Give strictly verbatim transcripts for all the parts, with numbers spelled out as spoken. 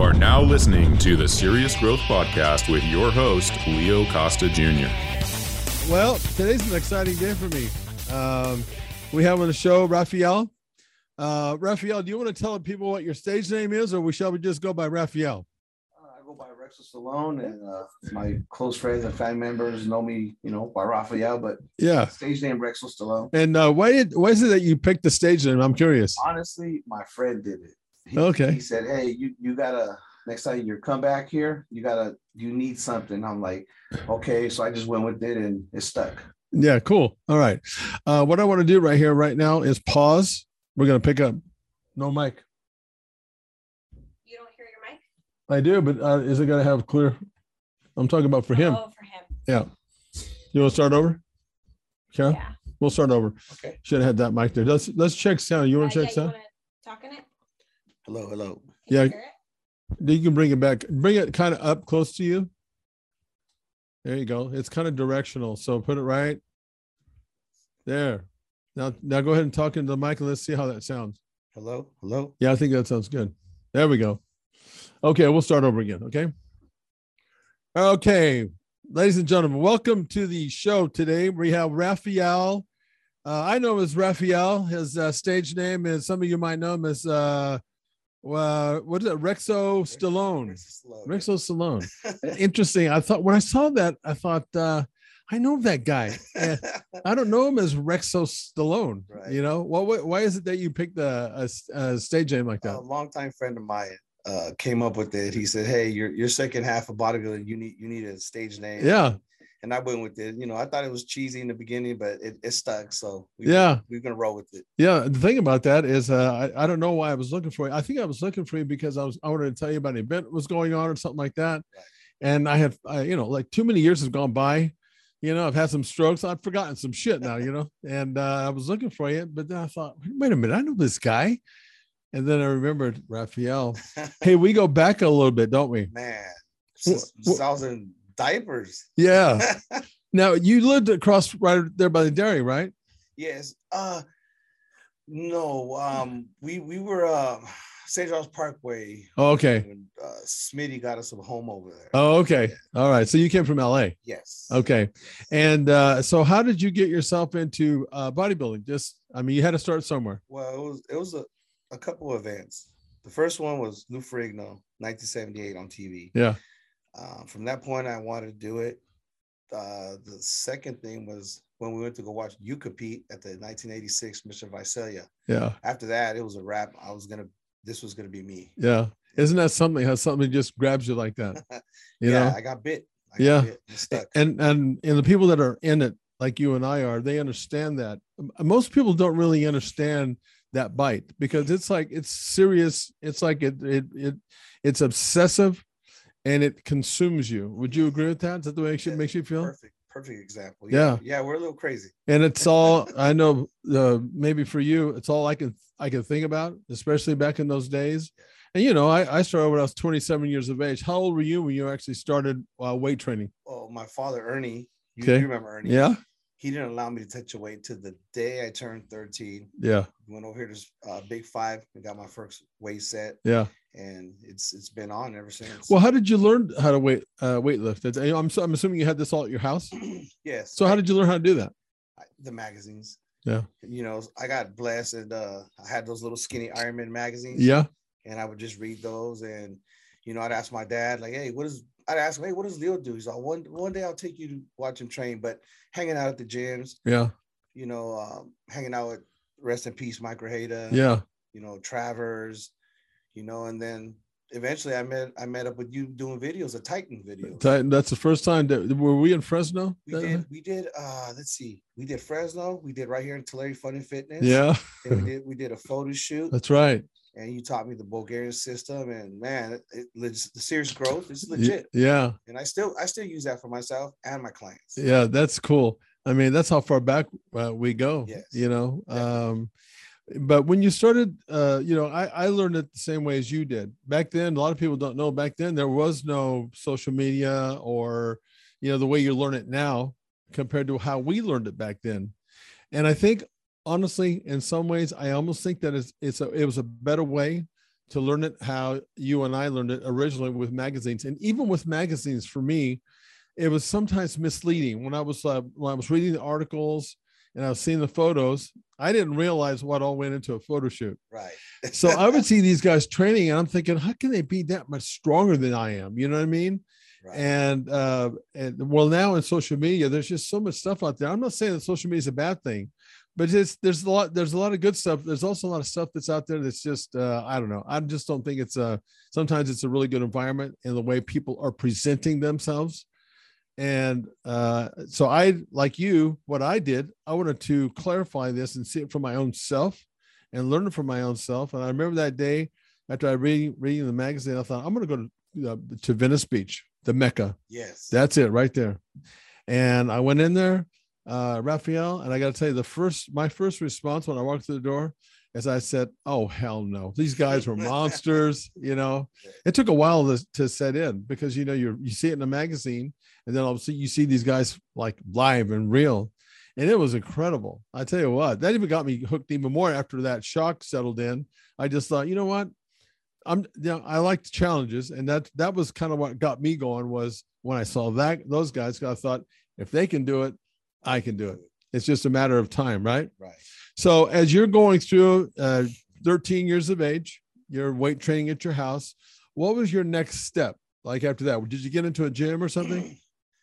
are now listening to the Serious Growth Podcast with your host, Leo Costa Junior Well, today's an exciting day for me. Um, we have on the show Raphael. Uh, Raphael, do you want to tell people what your stage name is, or we shall we just go by Raphael? Uh, I go by Rexo Stallone, and uh, my close friends and family members know me, you know, by Raphael, but yeah, stage name Rexo Stallone. And uh, why did why is it that you picked the stage name? I'm curious. Honestly, my friend did it. He, okay. He said, "Hey, you you gotta next time you come back here, you gotta you need something." I'm like, okay, so I just went with it, and it stuck. Yeah, cool. All right. Uh, what I want to do right here, right now, is pause. We're gonna pick up. No mic. You don't hear your mic? I do, but uh, is it gonna have clear? I'm talking about for him. Oh, for him. Yeah. You want to start over, Carol? Yeah. We'll start over. Okay. Should have had that mic there. Let's let's check sound. You want to Uh, check yeah, sound? You want to talk in it? Hello, hello. Can Yeah. you hear it? You can bring it back. Bring it kind of up close to you. There you go. It's kind of directional. So put it right there. Now, now go ahead and talk into the mic and let's see how that sounds. Hello, hello. Yeah, I think that sounds good. There we go. Okay, we'll start over again. Okay. Okay, ladies and gentlemen, welcome to the show today. We have Raphael. Uh, I know him as Raphael. His uh, stage name is, some of you might know him as, uh, uh, what is it? Rexo Stallone. Rexo Stallone. Interesting. I thought when I saw that, I thought, uh, I know that guy. And I don't know him as Rexo Stallone. Right. You know, well, why, why is it that you picked a, a, a stage name like that? A longtime friend of mine uh, came up with it. He said, "Hey, your your second half of bodybuilding, you need you need a stage name." Yeah. And I went with it. You know, I thought it was cheesy in the beginning, but it, it stuck. So we, yeah, we're gonna roll with it. Yeah. The thing about that is, uh, I, I don't know why I was looking for you. I think I was looking for you because I was I wanted to tell you about an event that was going on or something like that. Right. And I had, I, you know, like too many years have gone by. You know, I've had some strokes. I've forgotten some shit now. You know, and uh, I was looking for you, but then I thought, wait a minute, I know this guy. And then I remembered Raphael. Hey, we go back a little bit, don't we? Man, since, since I was in diapers. Yeah. Now you lived across right there by the dairy, right? Yes. Uh no. Um, we we were uh Saint Charles Parkway. Oh, okay. When, uh, Smitty got us a home over there. Oh, okay. All right. So you came from L A. Yes. Okay. And uh, so how did you get yourself into uh, bodybuilding? Just, I mean, you had to start somewhere. Well, it was it was a, a couple of events. The first one was Lou Ferrigno, nineteen seventy-eight on T V. Yeah. Um, from that point, I wanted to do it. Uh, the second thing was when we went to go watch you compete at the nineteen eighty-six Mister Visalia. Yeah. After that, it was a wrap. I was gonna. This was gonna be me. Yeah. Isn't that something? How something just grabs you like that? You yeah, know? I got bit. I got Yeah. bit and stuck. And and and the people that are in it, like you and I are, they understand that. Most people don't really understand that bite because it's like it's serious. It's like it it it it's obsessive, and it consumes you. Would you agree with that? Is that the way it should, Yeah, makes you feel? Perfect. Perfect example. Yeah. Yeah, we're a little crazy. And it's all I know. Uh, maybe for you, it's all I can I can think about, especially back in those days. And you know, I, I started when I was twenty-seven years of age. How old were you when you actually started uh, weight training? Oh, my father Ernie. You, Okay. you remember Ernie? Yeah, He didn't allow me to touch a weight till the day I turned thirteen. yeah, Went over here to uh, Big Five and got my first weight set, yeah. and it's it's been on ever since. Well, how did you learn how to weight uh, weight lift? It's- I'm so- I'm assuming you had this all at your house. yes. So how did you learn how to do that? I- the magazines? Yeah, You know, I got blessed, and uh, I had those little skinny Iron Man magazines. yeah, And I would just read those, and you know, I'd ask my dad, like, "Hey, what is?" I'd ask him, "Hey, what does Leo do?" He's like, "One one day I'll take you to watch him train." But hanging out at the gyms, yeah, you know, um, hanging out with rest in peace, Mike Grajeda, yeah. you know, Travers, you know, and then eventually I met I met up with you doing videos, a Titan video. Titan, that's the first time that were we in Fresno? We did we did uh let's see, we did Fresno, we did right here in Tulare Fun and Fitness. Yeah, And we did we did a photo shoot, that's right. and you taught me the Bulgarian system, and man, it, it, the serious growth is legit. Yeah, And I still I still use that for myself and my clients. yeah, that's cool. I mean, that's how far back uh, we go. Yes, you know. definitely. Um, but when you started, uh, you know, I, I learned it the same way as you did. Back then, a lot of people don't know. Back then, there was no social media or, you know, the way you learn it now compared to how we learned it back then. And I think, honestly, in some ways, I almost think that it's, it's a, it was a better way to learn it how you and I learned it originally with magazines. And even with magazines, for me, it was sometimes misleading. When I was uh, when I was reading the articles and I was seeing the photos, I didn't realize what all went into a photo shoot. Right. So I would see these guys training, and I'm thinking, how can they be that much stronger than I am? You know what I mean? Right. And uh, and well, now in social media, there's just so much stuff out there. I'm not saying that social media is a bad thing, but it's there's a lot there's a lot of good stuff. There's also a lot of stuff that's out there that's just uh, I don't know. I just don't think it's a. Sometimes it's a really good environment in the way people are presenting themselves. And uh, so I, like you, what I did, I wanted to clarify this and see it for my own self and learn it from my own self. And I remember that day after I read reading the magazine, I thought, I'm going to go to, uh, to Venice Beach, the Mecca. Yes. That's it right there. And I went in there, uh, Raphael, and I got to tell you, the first, my first response when I walked through the door, as I said, oh, hell no. These guys were monsters. You know, it took a while to, to set in because, you know, you you see it in a magazine and then all of a sudden you see these guys like live and real. And it was incredible. I tell you what, that even got me hooked even more after that shock settled in. I just thought, you know what? I'm, you know, I like the challenges. And that, that was kind of what got me going was when I saw that, those guys, I thought, if they can do it, I can do it. It's just a matter of time, right? Right. So as you're going through uh, thirteen years of age, you're weight training at your house. What was your next step? Like after that, did you get into a gym or something?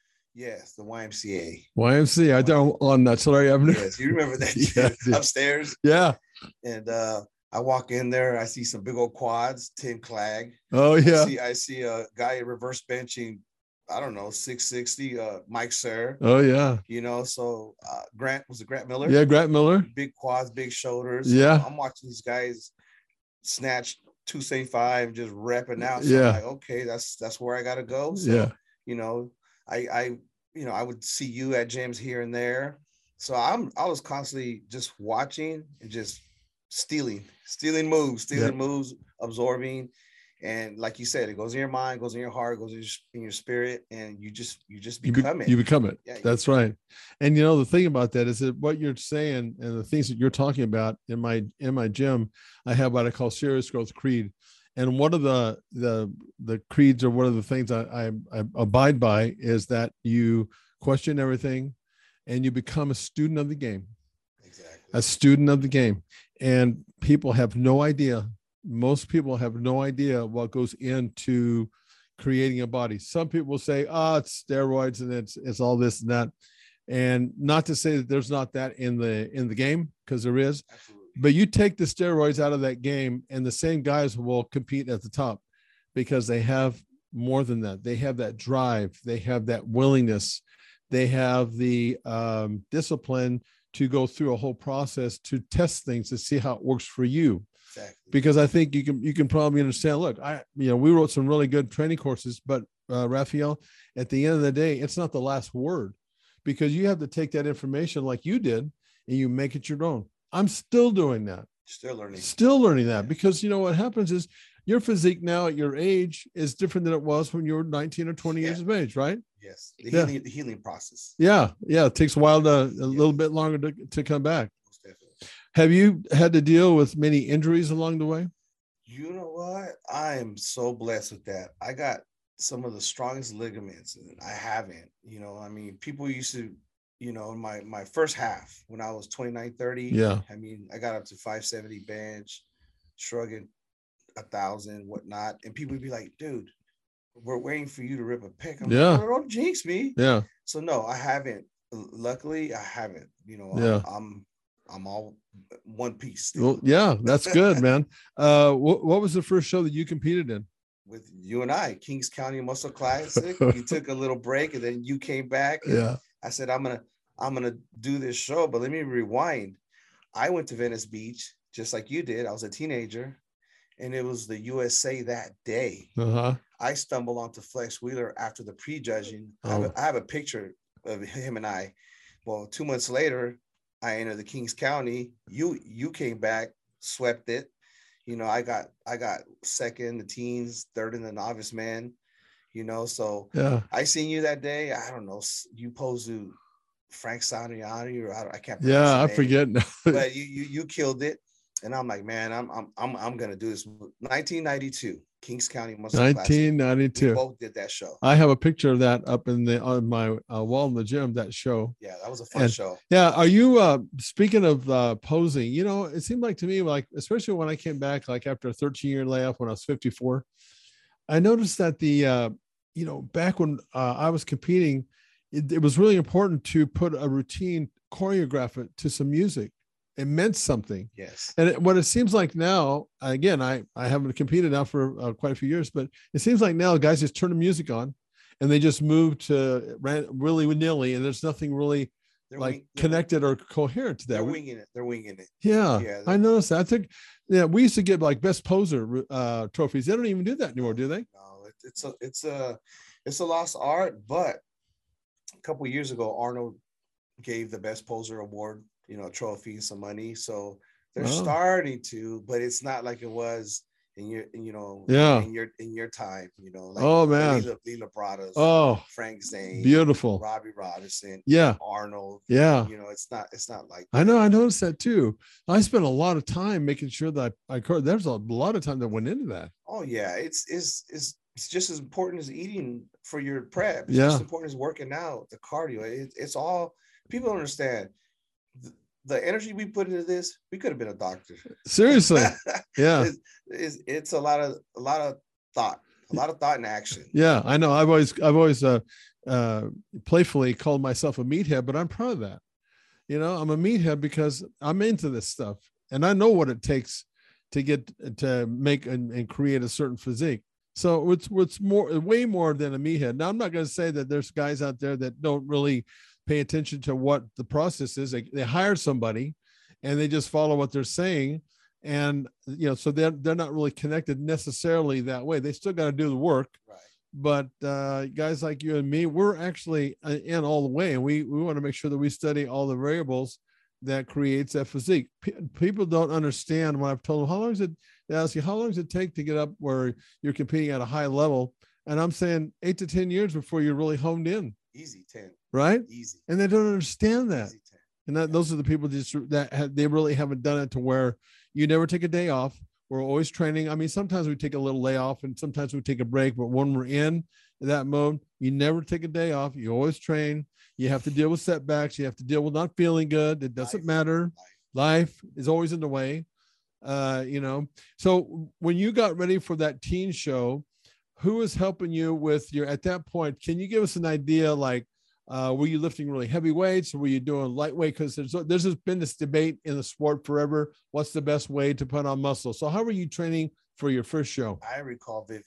Yes, the Y M C A. Y M C A. I don't on that. Sorry, Avenue. Yes, you remember that Yeah, upstairs? Yeah. And uh, I walk in there, I see some big old quads, Tim Clag. Oh yeah. I see, I see a guy reverse benching, I don't know, six sixty, uh, Mike Sir. Oh yeah. You know, so uh, Grant, was it Grant Miller? Yeah, Grant Miller. Big quads, big shoulders. Yeah. I'm watching these guys snatch two seventy-five, just repping out. So Yeah. I'm like, okay, that's that's where I gotta go. So, Yeah. you know, I I you know, I would see you at gyms here and there. So I'm I was constantly just watching and just stealing, stealing moves, stealing Yeah. moves, absorbing. And like you said, it goes in your mind, goes in your heart, goes in your, in your spirit, and you just you just You, be- become it. you become it. Yeah, you- That's right. And you know the thing about that is that what you're saying and the things that you're talking about in my in my gym, I have what I call serious growth creed. And one of the the the creeds, or one of the things I, I, I abide by, is that you question everything, and you become a student of the game. Exactly. A student of the game. And people have no idea. Most people have no idea what goes into creating a body. Some people will say, oh, it's steroids and it's it's all this and that. And not to say that there's not that in the in the game, because there is. Absolutely. But you take the steroids out of that game, and the same guys will compete at the top because they have more than that. They have that drive. They have that willingness. They have the um, discipline to go through a whole process to test things to see how it works for you. Exactly. Because I think you can you can probably understand. Look, I you know we wrote some really good training courses, but uh, Raphael, at the end of the day, it's not the last word, because you have to take that information like you did and you make it your own. I'm still doing that. Still learning. Still learning that, because you know what happens is your physique now at your age is different than it was when you were nineteen or twenty Yeah. years of age, right? Yes. The Yeah. healing, the healing process. Yeah, yeah. It takes a while to a little bit longer to, to come back. Most definitely. Have you had to deal with many injuries along the way? You know what? I am so blessed with that. I got some of the strongest ligaments, and I haven't. You know, I mean, people used to, you know, in my my first half when I was twenty-nine, thirty. Yeah. I mean, I got up to five seventy bench, shrugging a thousand, whatnot, and people would be like, "Dude, we're waiting for you to rip a pick." I'm Yeah. like, "Oh, don't jinx me." Yeah. So no, I haven't. Luckily, I haven't. You know, Yeah. I'm, I'm I'm all one piece still. Well, yeah, that's good, man. Uh, what, what was the first show that you competed in? With you and I, Kings County Muscle Classic. You took a little break and then you came back. And Yeah. I said, I'm gonna, I'm gonna do this show, but let me rewind. I went to Venice Beach just like you did. I was a teenager, and it was the U S A that day. Uh-huh. I stumbled onto Flex Wheeler after the pre-judging. I, have Oh. a, I have a picture of him and I. Well, two months later, I entered the Kings County. You you came back, swept it. You know, I got I got second in the teens, third in the novice man. You know, so Yeah. I seen you that day. I don't know. You posed to Frank Saniani, or I, don't, I can't. Yeah, I pronounce his name, forget. But you you you killed it. And I'm like, man, I'm I'm I'm I'm gonna do this. nineteen ninety-two, Kings County Muscle Classic. nineteen ninety-two. We both did that show. I have a picture of that up in the on my uh, wall in the gym. That show. Yeah, that was a fun And- show. Yeah. Are you uh speaking of uh posing, you know, it seemed like to me, like, especially when I came back, like after a thirteen year layoff when I was fifty-four, I noticed that the uh, you know, back when uh, I was competing, it, it was really important to put a routine, choreograph it to some music. It meant something. Yes. And it, what it seems like now, again, I, I haven't competed now for uh, quite a few years, but it seems like now guys just turn the music on and they just move to ran, really nilly, and there's nothing really They're like wing- they're- connected or coherent to that. They're winging it. They're winging it. Yeah, Yeah, I noticed that. I think, yeah, we used to get like best poser uh, trophies. They don't even do that anymore, do they? No, it, it's a it's a it's a lost art. But a couple of years ago, Arnold gave the best poser award, you know, trophy and some money. So they're Wow. starting to, but it's not like it was in your, in, you know, Yeah. in your in your time, you know. Like Oh, man. Lila, Lila Bradas, Oh, Frank Zane, beautiful. Robbie Robinson, Yeah, Arnold. yeah. You know, it's not it's not like I know. I noticed that too. I spent a lot of time making sure that I, I caught- there's a lot of time that went into that. Oh yeah, it's it's it's it's just as important as eating for your prep. It's Yeah. just as important as working out, the cardio. It, it's all people don't understand. The, the energy we put into this, we could have been a doctor. Seriously. Yeah. it's, it's, it's a lot of a lot of thought, a lot of thought and action. Yeah. I know. I've always, I've always uh, uh, playfully called myself a meathead, but I'm proud of that. You know, I'm a meathead because I'm into this stuff and I know what it takes to get to make and, and create a certain physique. So it's it's more way more than a meathead. Now I'm not going to say that there's guys out there that don't really pay attention to what the process is. They, they hire somebody and they just follow what they're saying. And, you know, so they're, they're not really connected necessarily that way. They still got to do the work. Right. But uh, guys like you and me, we're actually in all the way. And we, we want to make sure that we study all the variables that creates that physique. P- people don't understand when I've told them, how long is it, they ask you, how long does it take to get up where you're competing at a high level? And I'm saying eight to ten years before you're really honed in, Easy ten. right? Easy. And they don't understand that. Easy ten. And that, those are the people just that have, they really haven't done it to where you never take a day off. We're always training. I mean, sometimes we take a little layoff and sometimes we take a break, but when we're in that mode, you never take a day off. You always train. You have to deal with setbacks. You have to deal with not feeling good. It doesn't Life. matter. Life. Life is always in the way. Uh, you know, so when you got ready for that teen show, who was helping you with your, at that point, can you give us an idea, like, uh, were you lifting really heavy weights or were you doing lightweight? Because there's, there's just been this debate in the sport forever. What's the best way to put on muscle? So how were you training for your first show? I recall vividly.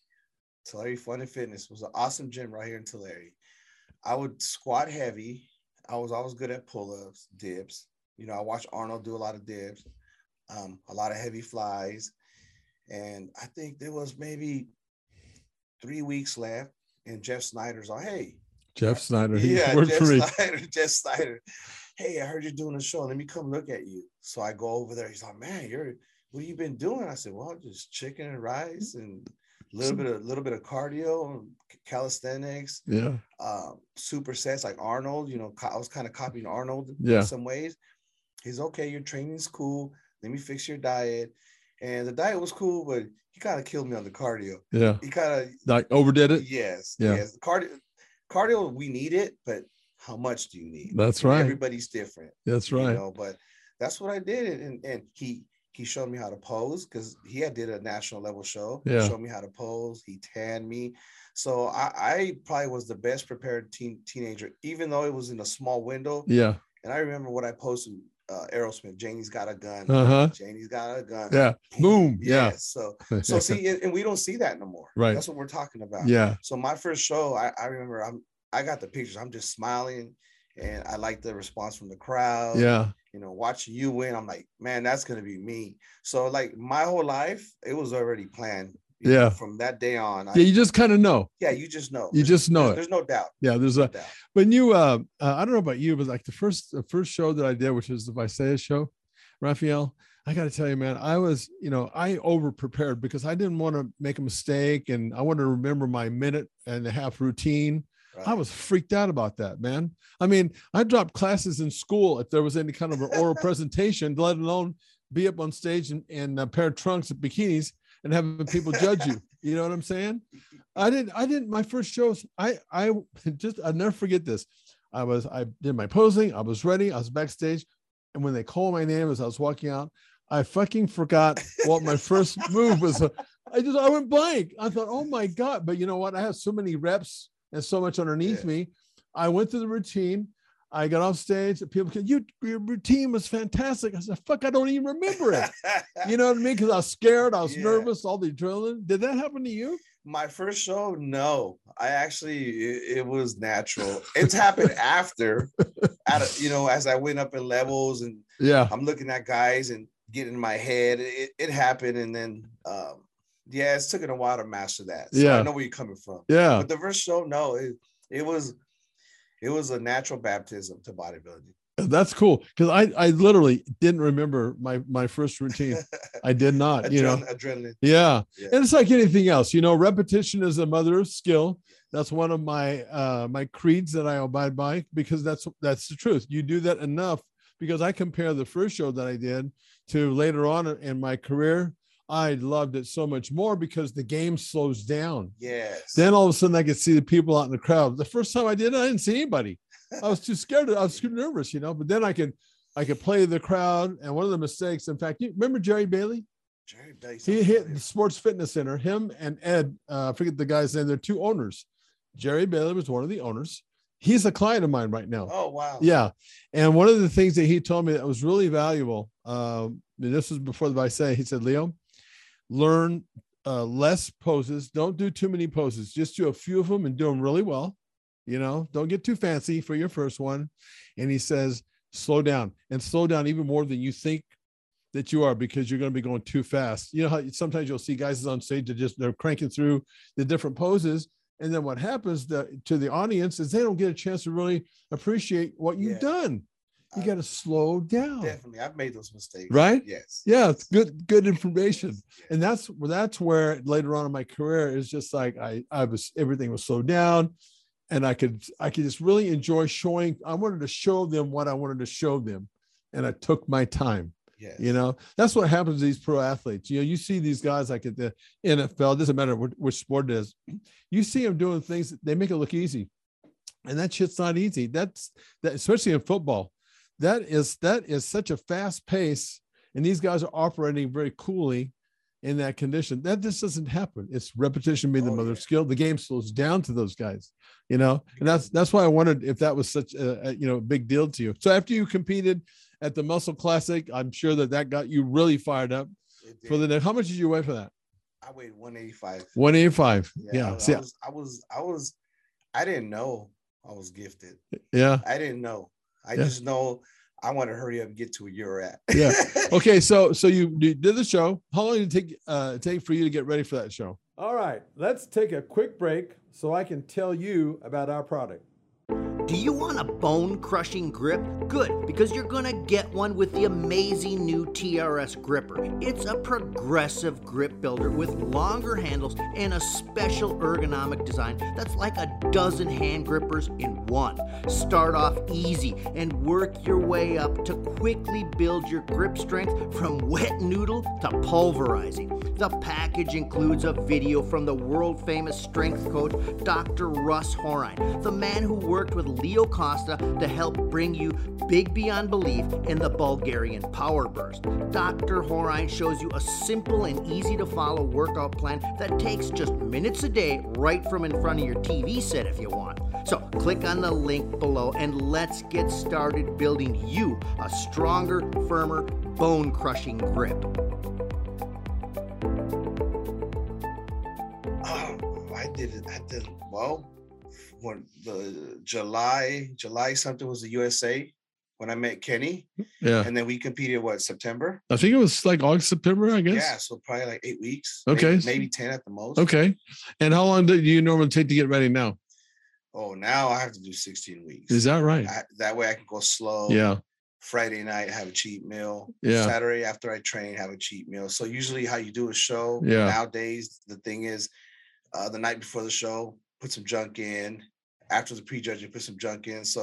Tulare Fun and Fitness was an awesome gym right here in Tulare. I would squat heavy. I was always good at pull-ups, dips. You know, I watched Arnold do a lot of dips, um, a lot of heavy flies. And I think there was maybe three weeks left. And Jeff Snyder's like, hey. Jeff Snyder. He Yeah, worked Jeff for me. Snyder, Jeff Snyder. Hey, I heard you're doing a show. Let me come look at you. So I go over there. He's like, man, you're what have you been doing? I said, well, just chicken and rice and a little bit of little bit of cardio and calisthenics, Yeah. um, supersets like Arnold. You know, I was kind of copying Arnold Yeah. in some ways. He's okay. Your training's cool. Let me fix your diet. And the diet was cool, but he kind of killed me on the cardio. Yeah. He kind of Like overdid it. yes, Yeah. yes. Cardio, cardio, we need it, but how much do you need? That's And right. Everybody's different. That's You right. know, but that's what I did, and and he he showed me how to pose because he had did a national level show. Yeah. He showed me how to pose. He tanned me, so I, I probably was the best prepared teen teenager, even though it was in a small window. Yeah. And I remember what I posted. Uh, Aerosmith, Janie's got a gun. Uh-huh. Janie's got a gun. Yeah. Boom. Yeah. Yes. So so see, and and we don't see that no more. Right. That's what we're talking about. Yeah. So my first show, I, I remember I'm I got the pictures. I'm just smiling, and I like the response from the crowd. Yeah. You know, watching you win, I'm like, man, that's gonna be me. So like my whole life, it was already planned. You Yeah. know, from that day on. I, Yeah. You just kind of know. yeah, you just know. You There's- just know there's, it. There's no doubt. Yeah. There's No a, doubt. when you, uh, uh, I don't know about you, but like the first, the first show that I did, which is the Visaya show, Raphael, I got to tell you, man, I was, you know, I over prepared because I didn't want to make a mistake and I wanted to remember my minute and a half routine. Right. I was freaked out about that, man. I mean, I dropped classes in school if there was any kind of an oral presentation, let alone be up on stage in, in a pair of trunks and bikinis and having people judge you. You know what I'm saying? I didn't, I didn't, my first shows, I, I just, I'll never forget this. I was, I did my posing. I was ready. I was backstage. And when they called my name as I was walking out, I fucking forgot what my first move was. I just, I went blank. I thought, oh my God. But you know what? I have so many reps and so much underneath yeah. me. I went through the routine. I got off stage. People said, you, your routine was fantastic. I said, fuck, I don't even remember it. You know what I mean? Because I was scared. I was yeah. nervous, all the adrenaline. Did that happen to you? My first show, no. I actually, it, it was natural. It's happened after, at a, you know, as I went up in levels and yeah, I'm looking at guys and getting in my head. It, it happened. And then, um, yeah, it's taken a while to master that. So yeah. I know where you're coming from. Yeah. But the first show, no, it, it was, it was a natural baptism to bodybuilding. That's cool. Cause I, I literally didn't remember my, my first routine. I did not, Adren- you know, adrenaline. Yeah. yeah. And it's like anything else, you know, repetition is the mother of skill. That's one of my, uh, my creeds that I abide by, because that's, that's the truth. You do that enough, because I compare the first show that I did to later on in my career. I loved it so much more because the game slows down. Yes. Then all of a sudden I could see the people out in the crowd. The first time I did it, I didn't see anybody. I was too scared. I was too nervous, you know, but then I could, I could play the crowd. And one of the mistakes, in fact, you remember Jerry Bailey? Jerry Bailey. He hit the Sports Fitness Center, him and Ed, uh, I forget the guy's name. They're two owners. Jerry Bailey was one of the owners. He's a client of mine right now. Oh, wow. Yeah. And one of the things that he told me that was really valuable, um, and this was before the Vice, he said, Leo, learn uh, less poses. Don't do too many poses. Just do a few of them and do them really well. You know, don't get too fancy for your first one. And he says, slow down and slow down even more than you think that you are, because you're going to be going too fast. You know how sometimes you'll see guys on stage that just, they're cranking through the different poses. And then what happens the, to the audience is they don't get a chance to really appreciate what you've yeah. done. You got to slow down. Definitely. I've made those mistakes. Right? Yes. Yeah. It's good, good information. Yes. And that's where, that's where later on in my career is just like, I, I was, everything was slowed down and I could, I could just really enjoy showing. I wanted to show them what I wanted to show them. And I took my time. Yes. You know, that's what happens to these pro athletes. You know, you see these guys like at the N F L, it doesn't matter which, which sport it is. You see them doing things, they make it look easy. And that shit's not easy. That's that, especially in football. That is, that is such a fast pace. And these guys are operating very coolly in that condition. That just doesn't happen. It's repetition being the oh, mother yeah. of skill. The game slows down to those guys, you know, and that's, that's why I wondered if that was such a, a you know, big deal to you. So after you competed at the Muscle Classic, I'm sure that that got you really fired up for the next. How much did you weigh for that? I weighed one eighty-five. one eighty-five. Yeah. yeah. I, See, I was, I was, I was, I didn't know I was gifted. Yeah. I didn't know. I yeah. just know I want to hurry up and get to where you're at. Yeah. Okay. So, so you, you did the show. How long did it take, uh, take for you to get ready for that show? All right. Let's take a quick break so I can tell you about our product. Do you want a bone-crushing grip? Good, because you're gonna get one with the amazing new T R S gripper. It's a progressive grip builder with longer handles and a special ergonomic design that's like a dozen hand grippers in one. Start off easy and work your way up to quickly build your grip strength from wet noodle to pulverizing. The package includes a video from the world-famous strength coach, Doctor Russ Horine, the man who worked with Leo Costa to help bring you big beyond belief in the Bulgarian Power Burst. Doctor Horine shows you a simple and easy to follow workout plan that takes just minutes a day right from in front of your T V set if you want. So click on the link below and let's get started building you a stronger, firmer, bone-crushing grip. Oh, I did it. I did well. When the July, July something was the U S A when I met Kenny. Yeah. And then we competed, what, September? I think it was like August, September, I guess. Yeah. So probably like eight weeks. Okay. Maybe, maybe ten at the most. Okay. And how long do you normally take to get ready now? Oh, now I have to do sixteen weeks. Is that right? I, that way I can go slow. Yeah. Friday night, have a cheat meal. Yeah. Saturday after I train, have a cheat meal. So usually how you do a show yeah. nowadays, the thing is uh, the night before the show, put some junk in. After the prejudging, put some junk in. So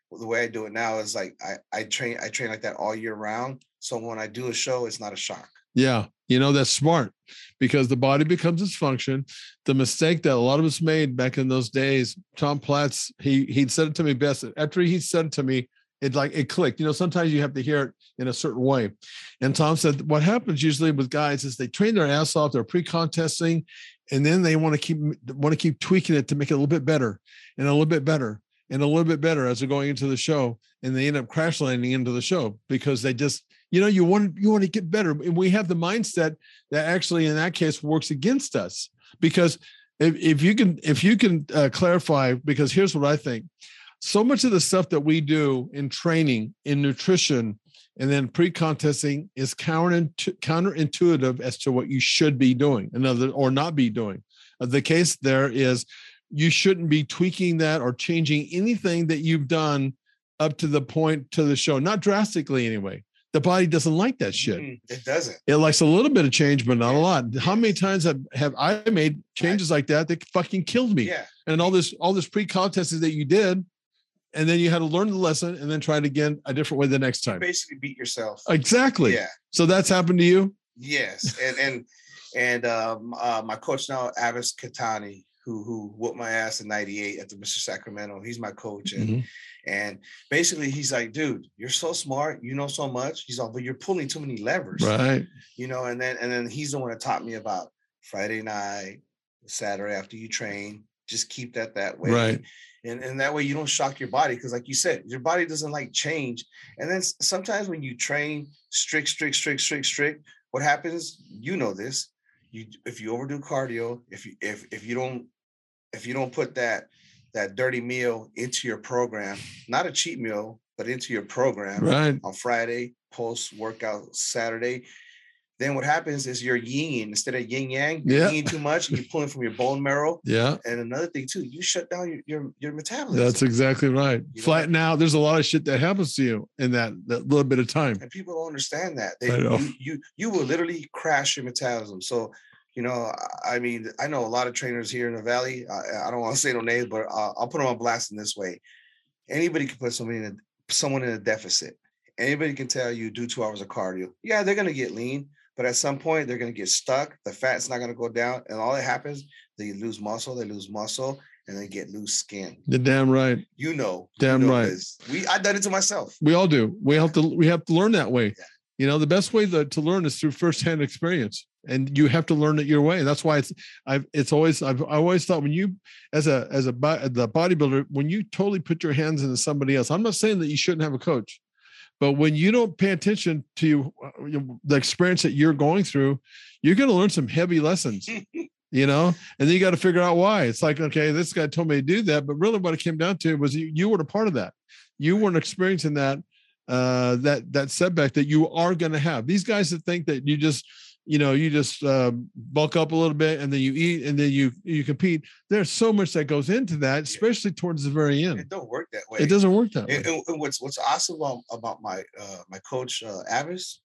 the way I do it now is like I, I train I train like that all year round. So when I do a show, it's not a shock. Yeah. You know, that's smart because the body becomes its function. The mistake that a lot of us made back in those days, Tom Platz, he he said it to me best. After he said it to me, it like it clicked. You know, sometimes you have to hear it in a certain way. And Tom said, what happens usually with guys is they train their ass off, they're pre-contesting, and then they want to keep want to keep tweaking it to make it a little bit better and a little bit better and a little bit better as they're going into the show. And they end up crash landing into the show because they just, you know, you want you want to get better. And we have the mindset that actually in that case works against us. Because if, if you can, if you can uh, clarify, because here's what I think. So much of the stuff that we do in training, in nutrition, and then pre-contesting is counter counterintuitive as to what you should be doing, another or not be doing. Uh, the case there is you shouldn't be tweaking that or changing anything that you've done up to the point to the show, not drastically anyway. The body doesn't like that shit. Mm-hmm. It doesn't. It likes a little bit of change, but not yeah. a lot. How many times have, have I made changes like that that fucking killed me? Yeah. And all this, all this pre-contests that you did, and then you had to learn the lesson and then try it again a different way the next time. You basically beat yourself. Exactly. Yeah. So that's happened to you? Yes. And and and um, uh, my coach now, Abbas Katani, who who whooped my ass in ninety-eight at the Mister Sacramento. He's my coach. And mm-hmm. and basically he's like, dude, you're so smart. You know so much. He's like, but you're pulling too many levers. Right. You know, and then and then he's the one that taught me about Friday night, Saturday after you train. Just keep that that way. Right. And, and that way you don't shock your body. Because like you said, your body doesn't like change. And then sometimes when you train strict, strict, strict, strict, strict, what happens, you know this, you if you overdo cardio, if you if if you don't if you don't put that that dirty meal into your program, not a cheat meal, but into your program right. on Friday, post-workout Saturday, then what happens is you're yin instead of yin yang. You're yeah. yin too much, and you're pulling from your bone marrow. Yeah. And another thing too, you shut down your your, your metabolism. That's exactly right. You Flatten know? out. There's a lot of shit that happens to you in that, that little bit of time. And people don't understand that. They, I know. You, you you will literally crash your metabolism. So, you know, I mean, I know a lot of trainers here in the Valley. I, I don't want to say no names, but I'll, I'll put them on blast in this way. Anybody can put somebody in a, someone in a deficit. Anybody can tell you do two hours of cardio. Yeah, they're gonna get lean. But at some point, they're going to get stuck. The fat's not going to go down. And all that happens, they lose muscle, they lose muscle, and they get loose skin. You're damn right. You know. Damn you know right. This. We I done it to myself. We all do. We have to we have to learn that way. Yeah. You know, the best way to, to learn is through firsthand experience. And you have to learn it your way. That's why it's I've it's always I've I always thought when you as a as a the bodybuilder, when you totally put your hands into somebody else, I'm not saying that you shouldn't have a coach. But when you don't pay attention to you, the experience that you're going through, you're going to learn some heavy lessons, you know, and then you got to figure out why. It's like, okay, this guy told me to do that, but really what it came down to was you, you weren't a part of that. You weren't experiencing that, uh, that, that setback that you are going to have. These guys that think that you just, you know, you just uh, bulk up a little bit and then you eat and then you, you compete. There's so much that goes into that, especially towards the very end. It don't work that way. It doesn't work that way. And, and what's, what's awesome about, about my, uh, my coach, uh, Abbas,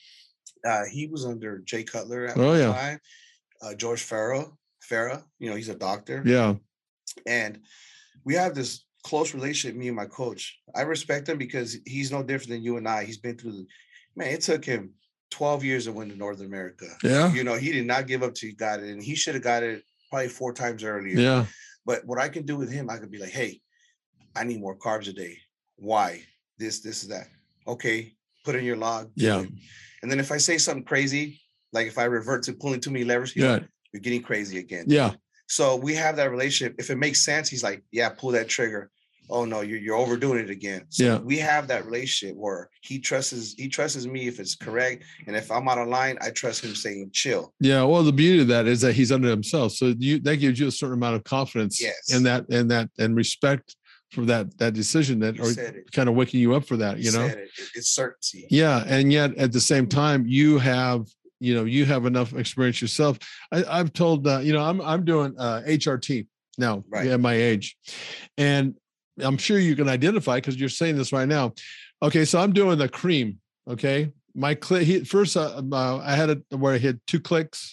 uh, he was under Jay Cutler at oh, the yeah. time, uh, George Farah, Farah, you know, he's a doctor. Yeah. And we have this close relationship, me and my coach. I respect him because he's no different than you and I. He's been through the, man, it took him twelve years to win to Northern America. Yeah. You know, he did not give up till he got it. And he should have got it probably four times earlier. Yeah. But what I can do with him, I could be like, hey, I need more carbs a day. Why? This, this, that. Okay, put in your log. Yeah. And then if I say something crazy, like if I revert to pulling too many levers, he's yeah. like, you're getting crazy again. Yeah. So we have that relationship. If it makes sense, he's like, yeah, pull that trigger. Oh no, you're you're overdoing it again. So yeah. we have that relationship where he trusts he trusts me if it's correct, and if I'm out of line, I trust him saying chill. Yeah, well, the beauty of that is that he's under himself, so you that gives you a certain amount of confidence yes. in that and that and respect for that that decision that you or kind of waking you up for that. You, you know, said it. It's certainty. Yeah, and yet at the same time, you have you know you have enough experience yourself. I, I've told uh, you know I'm I'm doing uh, H R T now right. at my age, and I'm sure you can identify because you're saying this right now. Okay, so I'm doing the cream. Okay, my click he, first uh, uh, I had it where I hit two clicks,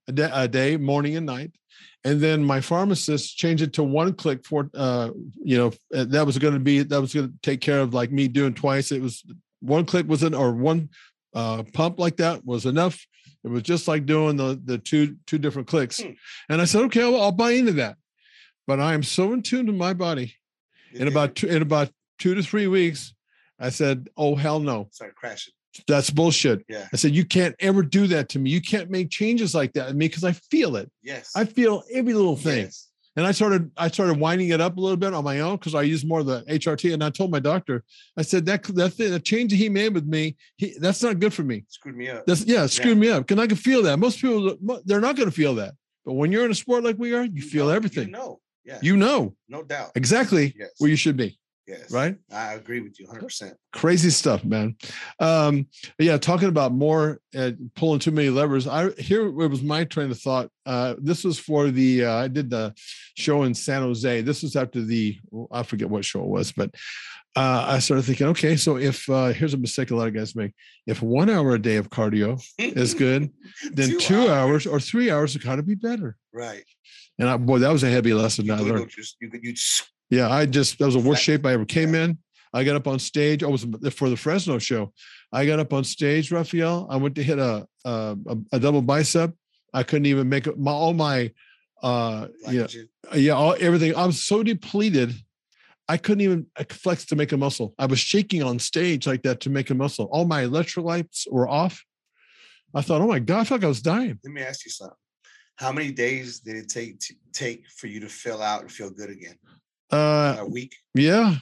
a day, a day, morning and night. And then my pharmacist changed it to one click for, uh, you know, that was going to be, that was going to take care of like me doing twice. It was one click was an, or one uh, pump like that was enough. It was just like doing the, the two, two different clicks. Hmm. And I said, okay, I'll, I'll buy into that. But I am so in tune to my body. In about two, in about two to three weeks, I said, oh, hell no. Started crashing. That's bullshit. Yeah. I said, you can't ever do that to me. You can't make changes like that in me because I feel it. Yes. I feel every little thing. Yes. And I started, I started winding it up a little bit on my own because I used more of the H R T. And I told my doctor, I said, that that thing, the change that he made with me, he, that's not good for me. Screwed me up. That's yeah, it screwed yeah. me up because I can feel that. Most people, they're not going to feel that. But when you're in a sport like we are, you, you feel know, everything. You know. Yeah. You know. No doubt. Exactly yes. where you should be. Yes. Right. I agree with you one hundred percent. Crazy stuff, man. Um, yeah. Talking about more uh, pulling too many levers. I here it was my train of thought. Uh, this was for the, uh, I did the show in San Jose. This was after the, I forget what show it was, but uh, I started thinking, okay, so if uh, here's a mistake a lot of guys make. If one hour a day of cardio is good, then two, two hours. hours or three hours have got to be better. Right. And I, boy, that was a heavy lesson. You I learned. Go just, you could, you just, yeah, I just, that was the worst shape I ever came yeah. in. I got up on stage. I was for the Fresno show. I got up on stage, Raphael. I went to hit a a, a double bicep. I couldn't even make it. My, all my, uh, yeah, yeah, all, everything. I was so depleted. I couldn't even flex to make a muscle. I was shaking on stage like that to make a muscle. All my electrolytes were off. I thought, oh my God, I felt like I was dying. Let me ask you something. How many days did it take to take for you to fill out and feel good again? Uh, a week. Yeah.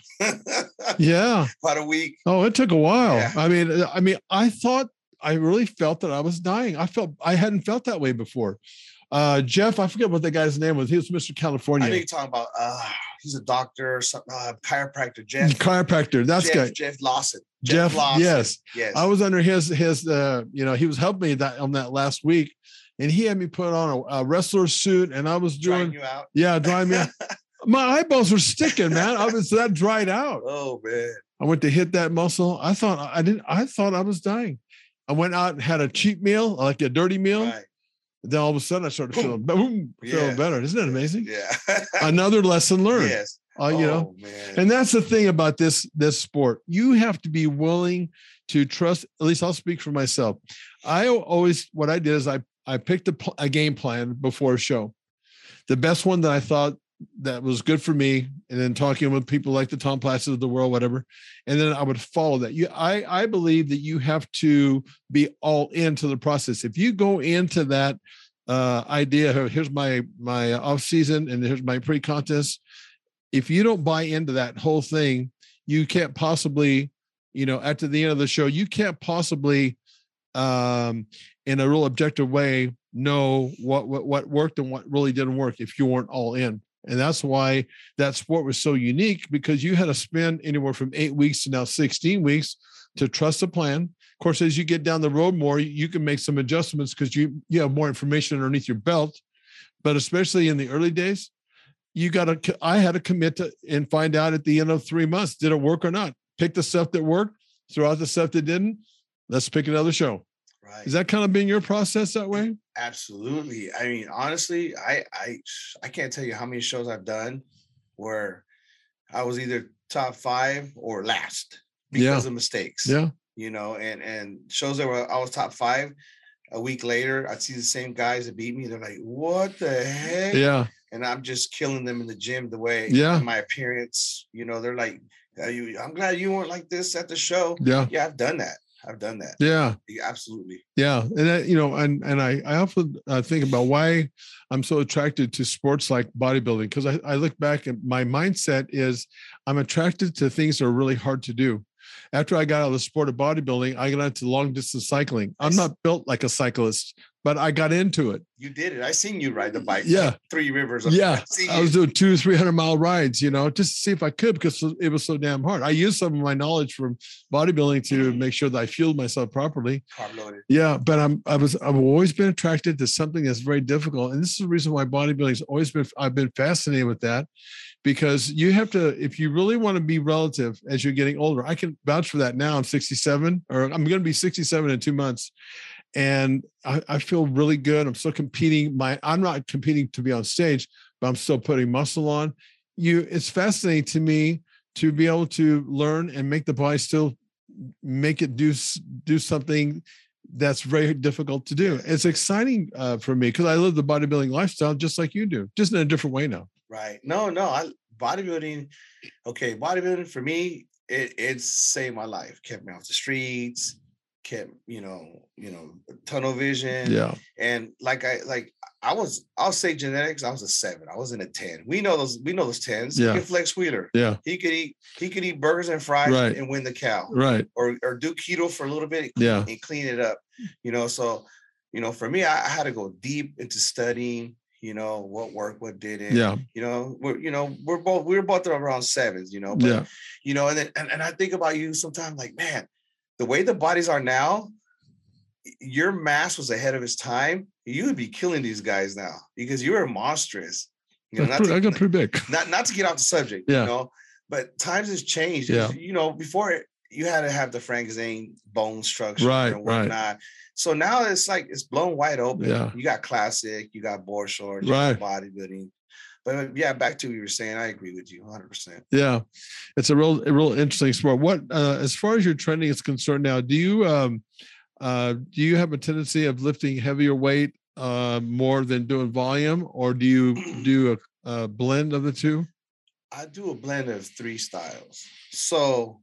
yeah. About a week. Oh, it took a while. Yeah. I mean, I mean, I thought I really felt that I was dying. I felt I hadn't felt that way before. Uh, Jeff, I forget what the guy's name was. He was Mister California. I know you're talking about. Uh, he's a doctor or something. Uh, chiropractor. Jeff. Chiropractor. That's Jeff, guy. Jeff Lawson. Jeff. Jeff Lawson. Yes. Yes. I was under his his. Uh, you know, he was helping me that on that last week. And he had me put on a, a wrestler suit, and I was doing, drying you out. yeah, drying me out. My eyeballs were sticking, man. I was that dried out. Oh man! I went to hit that muscle. I thought I didn't. I thought I was dying. I went out and had a cheap meal, like a dirty meal. Right. Then all of a sudden, I started feeling boom, feeling yeah. better. Isn't that amazing? Yeah. Another lesson learned. Yes. Uh, you oh, know, man. And that's the thing about this this sport. You have to be willing to trust. At least I'll speak for myself. I always what I did is I. I picked a, a game plan before a show, the best one that I thought that was good for me. And then talking with people like the Tom Platzes of the world, whatever. And then I would follow that. You, I, I believe that you have to be all into the process. If you go into that uh, idea, here's my, my off season and here's my pre-contest. If you don't buy into that whole thing, you can't possibly, you know, after the end of the show, you can't possibly, um, in a real objective way, know what, what, what worked and what really didn't work if you weren't all in. And that's why that sport was so unique, because you had to spend anywhere from eight weeks to now sixteen weeks to trust the plan. Of course, as you get down the road more, you can make some adjustments because you, you have more information underneath your belt. But especially in the early days, you got to, I had to commit to and find out at the end of three months, did it work or not? Pick the stuff that worked, throw out the stuff that didn't. Let's pick another show. Right. Has that kind of been your process that way? Absolutely. I mean, honestly, I I I can't tell you how many shows I've done where I was either top five or last because yeah. of mistakes. Yeah. You know, and and shows that were I was top five. A week later, I'd see the same guys that beat me. They're like, "What the heck?" Yeah. And I'm just killing them in the gym the way yeah. my appearance. You know, they're like, Are you, "I'm glad you weren't like this at the show." Yeah. Yeah, I've done that. I've done that. Yeah. yeah absolutely. Yeah. And that, you know, and, and I, I often uh, think about why I'm so attracted to sports like bodybuilding. Cause I, I look back and my mindset is I'm attracted to things that are really hard to do. After I got out of the sport of bodybuilding, I got into long distance cycling. I'm not built like a cyclist, but I got into it. You did it. I seen you ride the bike. Yeah. Three rivers. Yeah. I, I was doing two, three hundred mile rides, you know, just to see if I could, because it was so damn hard. I used some of my knowledge from bodybuilding to mm-hmm. make sure that I fueled myself properly. Carb loaded. Yeah. But I'm, I was, I've always been attracted to something that's very difficult. And this is the reason why bodybuilding has always been, I've been fascinated with that, because you have to, if you really want to be relative as you're getting older, I can vouch for that now. I'm sixty-seven, or I'm going to be sixty-seven in two months. and I, I feel really good. I'm still competing. My I'm not competing to be on stage, but I'm still putting muscle on. You, it's fascinating to me to be able to learn and make the body still make it do do something that's very difficult to do. It's exciting uh, for me because I live the bodybuilding lifestyle just like you do, just in a different way now. Right. No, no. I bodybuilding. Okay, bodybuilding for me, it, it's saved my life. Kept me off the streets. Kept you know, you know, tunnel vision. Yeah. And like I like I was, I'll say genetics. I was a seven. I wasn't a ten. We know those. We know those tens. Yeah. Look at Flex Wheeler. Yeah. He could eat. He could eat burgers and fries Right. and win the cow. Right. Or or do keto for a little bit. Yeah. And clean it up. You know. So, you know, for me, I, I had to go deep into studying. You know what worked, what didn't. Yeah. You know, we're you know we're both we we're both around sevens. You know. But, Yeah. You know, and then and, and I think about you sometimes like, man, the way the bodies are now. Your mass was ahead of its time. You would be killing these guys now because you were monstrous. You know, not pretty, to, I got pretty big. Not not to get off the subject, Yeah. you know, but times has changed. Yeah. You know, before you had to have the Frank Zane bone structure Right, and whatnot. Right. So now it's like it's blown wide open. Yeah. You got classic, you got board shorts, Right. you got bodybuilding. But yeah, back to what you were saying, I agree with you one hundred percent. Yeah, it's a real, a real interesting sport. What, uh, as far as your training is concerned now, do you, um, uh, do you have a tendency of lifting heavier weight uh, more than doing volume, or do you do a, a blend of the two? I do a blend of three styles. So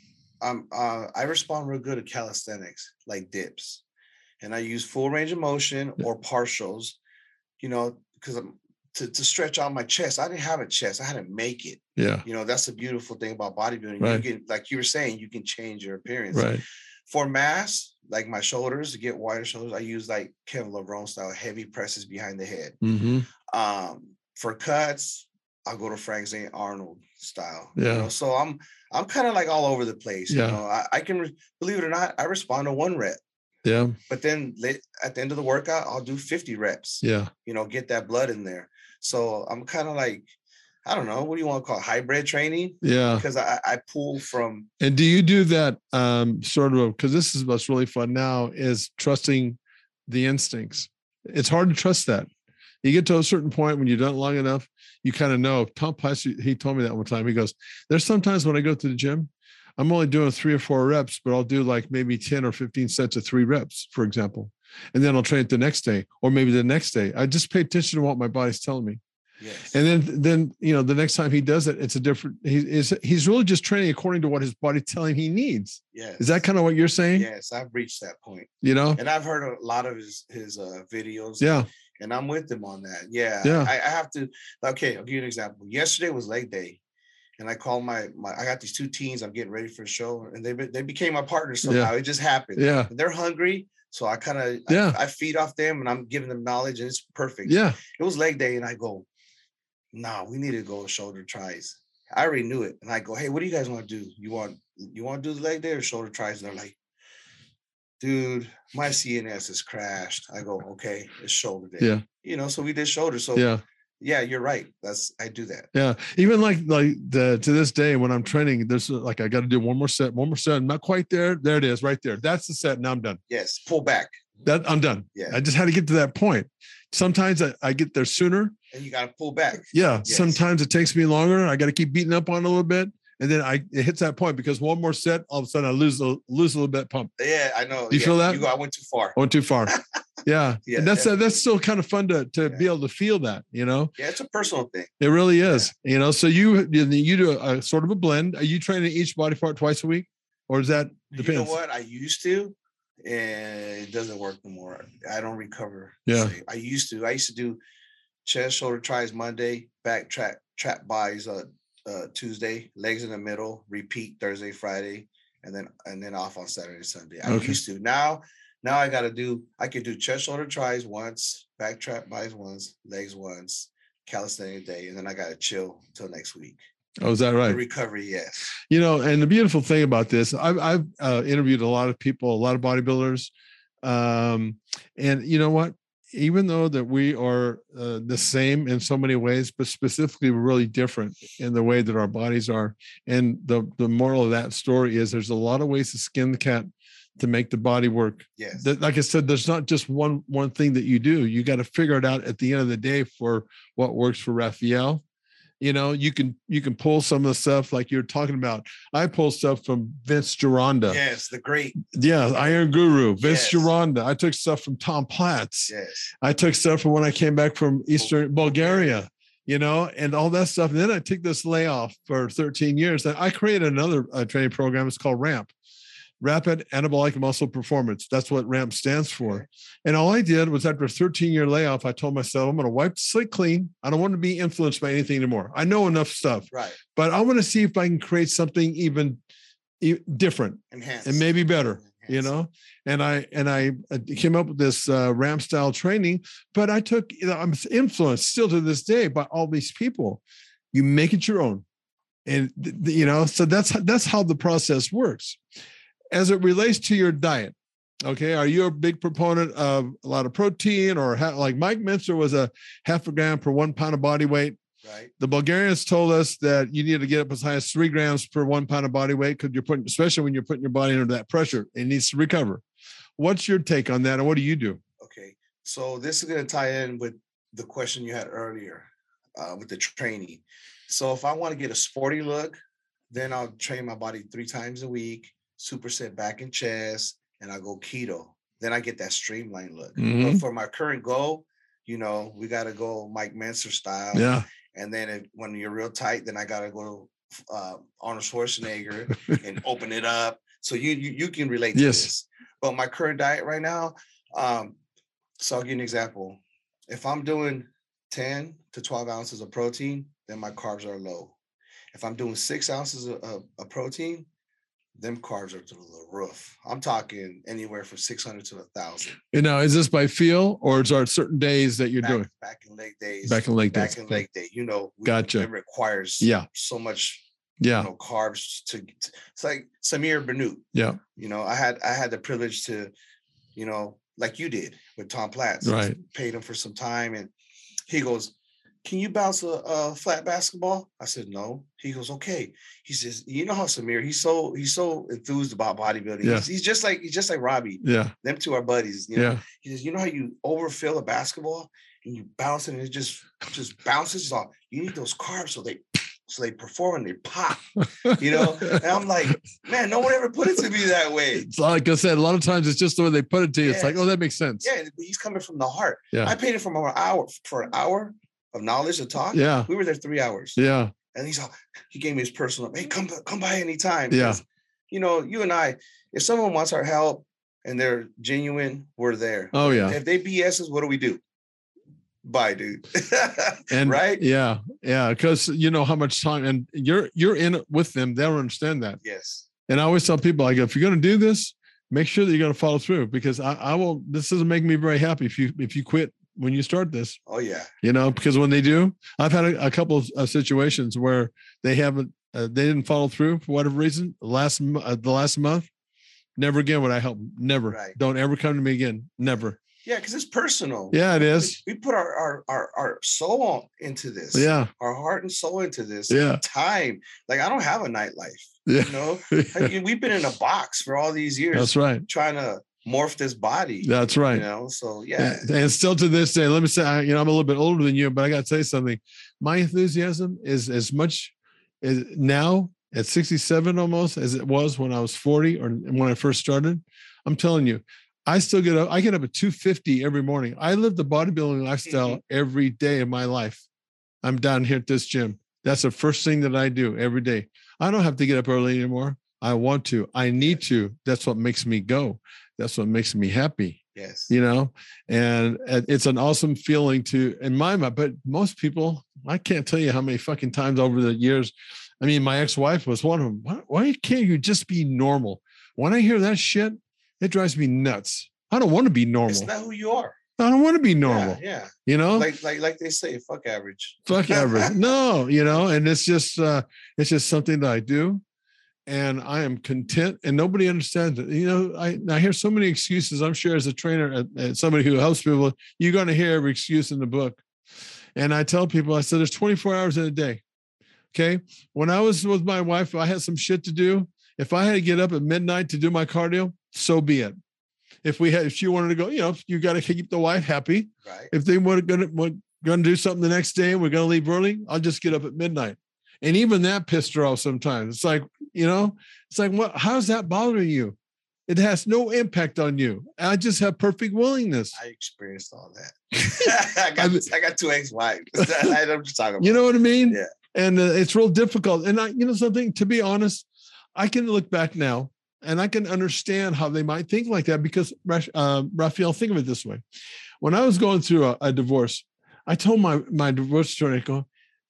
um, uh, I respond real good to calisthenics, like dips. And I use full range of motion or partials, you know, because I'm to, to stretch out my chest. I didn't have a chest. I had to make it. Yeah. You know, that's the beautiful thing about bodybuilding. Right. You can, like you were saying, you can change your appearance. Right. For mass, like my shoulders, to get wider shoulders, I use like Kevin LeBron style, heavy presses behind the head. Mm-hmm. Um, for cuts, I'll go to Frank Zane Arnold style. Yeah. You know? So I'm I'm kind of like all over the place. Yeah. You know, I, I can re- believe it or not, I respond to one rep. Yeah. But then at the end of the workout, I'll do fifty reps. Yeah. You know, get that blood in there. So I'm kind of like, I don't know, what do you want to call it? Hybrid training? Yeah. Because I, I pull from. And do you do that um, sort of, because this is what's really fun now, is trusting the instincts. It's hard to trust that. You get to a certain point when you've done it long enough, you kind of know. Tom Price, he told me that one time. He goes, there's sometimes when I go to the gym, I'm only doing three or four reps, but I'll do like maybe ten or fifteen sets of three reps, for example. And then I'll train it the next day or maybe the next day. I just pay attention to what my body's telling me. Yes. And then, then, you know, the next time he does it, it's a different, he is, he's really just training according to what his body's telling he needs. Yes. Is that kind of what you're saying? Yes. I've reached that point, you know, and I've heard a lot of his, his uh, videos. Yeah. And I'm with him on that. Yeah. Yeah. I, I have to, okay, I'll give you an example. Yesterday was leg day. And I called my, my, I got these two teens. I'm getting ready for a show, and they they became my partners somehow. Yeah. It just happened. Yeah. And they're hungry, so I kind of Yeah. I, I feed off them, and I'm giving them knowledge, and it's perfect. Yeah. It was leg day, and I go, nah, we need to go shoulder tries. I already knew it, and I go, hey, what do you guys want to do? You want you want to do the leg day or shoulder tries? And they're like, dude, my C N S has crashed. I go, okay, it's shoulder day. Yeah. You know, so we did shoulder. So Yeah. yeah, you're right. That's I do that. Yeah. Even like, like the, to this day, when I'm training, there's like, I got to do one more set, one more set. I'm not quite there. There it is right there. That's the set. Now I'm done. Yes, pull back. That I'm done. Yeah. I just had to get to that point. Sometimes I, I get there sooner. And you got to pull back. Yeah. Yes. Sometimes it takes me longer. I got to keep beating up on it a little bit. And then I, it hits that point because one more set, all of a sudden I lose, a, lose a little bit pump. Yeah, I know. Do you yeah. feel that? You go, I went too far. I went too far. Yeah. Yeah, And that's, uh, definitely. that's still kind of fun to, to Yeah. be able to feel that, you know? Yeah, it's a personal thing. It really is, you know. So you you you do a, a sort of a blend. Are you training each body part twice a week, or is that depends? You know what? I used to, and it doesn't work no more. I don't recover. the Yeah. same. I used to. I used to do chest, shoulder tries Monday, back trap trap buys uh, uh Tuesday, legs in the middle, repeat Thursday, Friday, and then and then off on Saturday, Sunday. I Okay. used to. Now, now I got to do. I could do chest, shoulder tries once, back trap buys once, legs once, calisthenics day, and then I got to chill till next week. Oh, is that The right? recovery, yes. You know, and the beautiful thing about this, I've I've uh, interviewed a lot of people, a lot of bodybuilders, um, and you know what? Even though that we are uh, the same in so many ways, but specifically we're really different in the way that our bodies are. And the the moral of that story is there's a lot of ways to skin the cat to make the body work. Yes. That, like I said, there's not just one one thing that you do. You got to figure it out at the end of the day for what works for Rafael. You know, you can you can pull some of the stuff like you're talking about. I pull stuff from Vince Gironda. Yes, the great. Yeah, Iron Guru, Vince Yes. Gironda. I took stuff from Tom Platz. Yes. I took stuff from when I came back from Eastern Bulgaria, you know, and all that stuff. And then I took this layoff for thirteen years. I created another uh, training program. It's called RAMP, Rapid Anabolic Muscle Performance. That's what RAMP stands for. And all I did was after a thirteen year layoff, I told myself, I'm going to wipe the slate clean. I don't want to be influenced by anything anymore. I know enough stuff, Right. but I want to see if I can create something even e- different Enhance. and maybe better. You Enhance. know, and I and I came up with this uh, ramp style training, but I took, you know, I'm influenced still to this day by all these people. You make it your own, and th- th- you know, so that's that's how the process works. As it relates to your diet, okay, are you a big proponent of a lot of protein, or ha- like Mike Minster was a half a gram per one pound of body weight? Right. The Bulgarians told us that you need to get up as high as three grams per one pound of body weight because you're putting, especially when you're putting your body under that pressure, it needs to recover. What's your take on that, and what do you do? Okay. So this is going to tie in with the question you had earlier uh, with the training. So if I want to get a sporty look, then I'll train my body three times a week, superset back and chest, and I go keto. Then I get that streamlined look. Mhm. But for my current goal, you know, we got to go Mike Menser style. Yeah, And then if, when you're real tight, then I got to go uh, Arnold Schwarzenegger and open it up. So you, you you can relate to Yes. this. But my current diet right now, um, so I'll give you an example. If I'm doing ten to twelve ounces of protein, then my carbs are low. If I'm doing six ounces of, of, of protein, them carbs are through the roof. I'm talking anywhere from six hundred to a thousand. and now is this by feel, or is there certain days that you're Back, doing back in leg days. back in leg back days? in leg day. You know, we- Gotcha. it requires Yeah. so much Yeah, you know, carbs to, to it's like Samir Bannout. yeah, You know, I had I had the privilege to, you know, like you did with Tom Platz. Right. Paid him for some time, and he goes, "Can you bounce a, a flat basketball?" I said, "No." He goes, "Okay." He says, "You know how Samir? He's so he's so enthused about bodybuilding. Yeah. He's, he's just like he's just like Robbie. yeah, Them two are buddies. You know? yeah. He says, you know how you overfill a basketball and you bounce it and it just just bounces off. You need those carbs so they so they perform and they pop. You know, and I'm like, man, no one ever put it to me that way. It's like I said, a lot of times it's just the way they put it to you. It's like, Yes. oh, that makes sense. Yeah, but he's coming from the heart. Yeah. I paid him for an hour for an hour of knowledge to talk. Yeah, We were there three hours. yeah, And he's all, he gave me his personal, hey, come come by anytime. Yeah. 'Cause, you know, you and I, if someone wants our help and they're genuine, we're there. oh yeah. If they B S us, what do we do? Bye, dude. And right? yeah, yeah, because you know how much time, and you're you're in it with them. They'll understand that. Yes. And I always tell people, like, if you're going to do this, make sure that you're going to follow through, because I, I will. This doesn't make me very happy if you if you quit when you start this. Oh yeah. You know, because when they do, I've had a, a couple of uh, situations where they haven't, uh, they didn't follow through for whatever reason. Last mo- uh, the last month, never again would I help. Them. Never. Right. Don't ever come to me again. Never. Yeah, because it's personal. Yeah, it is. We put our, our our our soul into this. Yeah. Our heart and soul into this. Yeah. Time. Like I don't have a nightlife. Yeah. You know, Like, we've been in a box for all these years That's right. trying to morph this body. That's right. You know, so yeah. And, and still to this day, let me say, I, you know, I'm a little bit older than you, but I got to say something. My enthusiasm is as much as now at sixty-seven almost as it was when I was forty or when I first started. I'm telling you, I still get up. I get up at two fifty every morning. I live the bodybuilding lifestyle Mhm. every day of my life. I'm down here at this gym. That's the first thing that I do every day. I don't have to get up early anymore. I want to. I need to. That's what makes me go. That's what makes me happy. Yes. You know, and it's an awesome feeling to, in my mind, but most people, I can't tell you how many fucking times over the years. I mean, my ex-wife was one of them. Why, why can't you just be normal? When I hear that shit, it drives me nuts. I don't want to be normal. It's not who you are. I don't want to be normal. Yeah. yeah. You know, Like like like they say, fuck average. fuck average. No, you know, and it's just, uh, it's just something that I do. And I am content, and nobody understands it. You know, I, I hear so many excuses. I'm sure as a trainer and, and somebody who helps people, you're going to hear every excuse in the book. And I tell people, I said, there's twenty-four hours in a day. Okay. When I was with my wife, I had some shit to do. If I had to get up at midnight to do my cardio, so be it. If we had, if she wanted to go, you know, you got to keep the wife happy. Right. If they want to go to, going to do something the next day and we're going to leave early, I'll just get up at midnight. And even that pissed her off sometimes. It's like, you know, it's like, what, how's that bothering you? It has no impact on you. I just have perfect willingness. I experienced all that. I got I got two ex-wives. I know what you're talking about. You know what I mean? Yeah. And uh, it's real difficult. And I, you know, something, to be honest, I can look back now and I can understand how they might think like that because, uh, Raphael, think of it this way. When I was going through a, a divorce, I told my, my divorce attorney, I go,